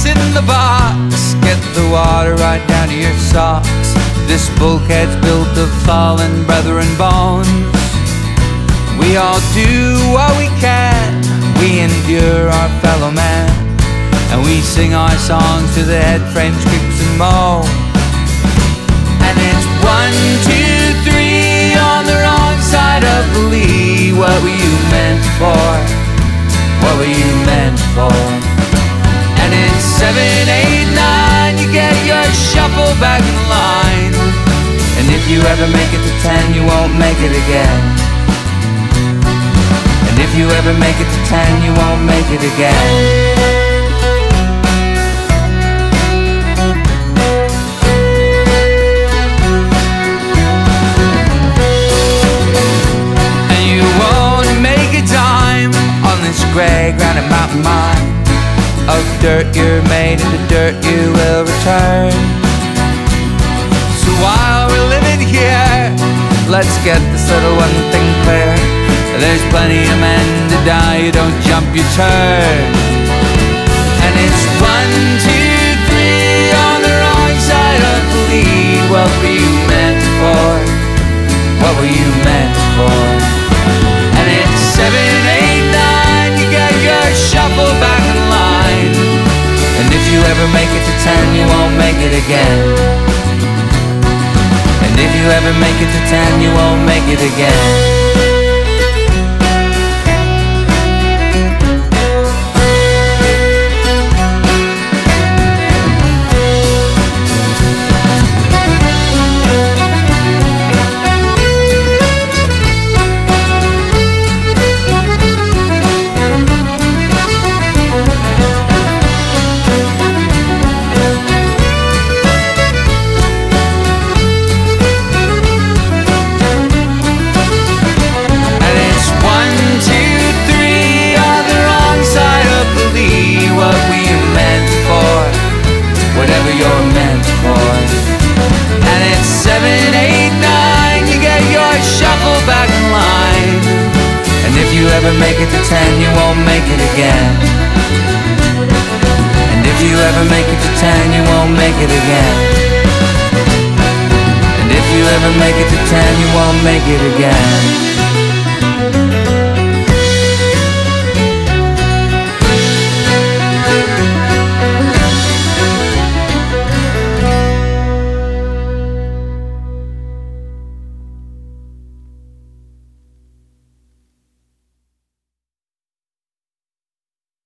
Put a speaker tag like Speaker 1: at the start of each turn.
Speaker 1: sit in the box, get the water right down to your socks. This bulkhead's built of fallen brethren bones. We all do what we can, we endure our fellow man, and we sing our songs to the head frames, creaks and moan. And it's 1, 2, 3 on the wrong side of the lee. What were you meant for? What were you meant for? And it's 7, 8, 9, you get your shuffle back in line. And if you ever make it to 10, you won't make it again. And if you ever make it to 10, you won't make it again. Grey granite mountain mine of dirt you're made, and the dirt you will return. So while we're living here, let's get this little one thing clear. There's plenty of men to die, you don't jump, you turn. And it's 1, 2, 3 on the wrong side of the lead. What were you meant for? What were you meant for? And it's 7, 8, 9, shuffle back in line. And if you ever make it to 10, you won't make it again. And if you ever make it to 10, you won't make it again. Make it to 10, you won't make it again. And if you ever make it to 10, you won't make it again. And if you ever make it to 10, you won't make it again.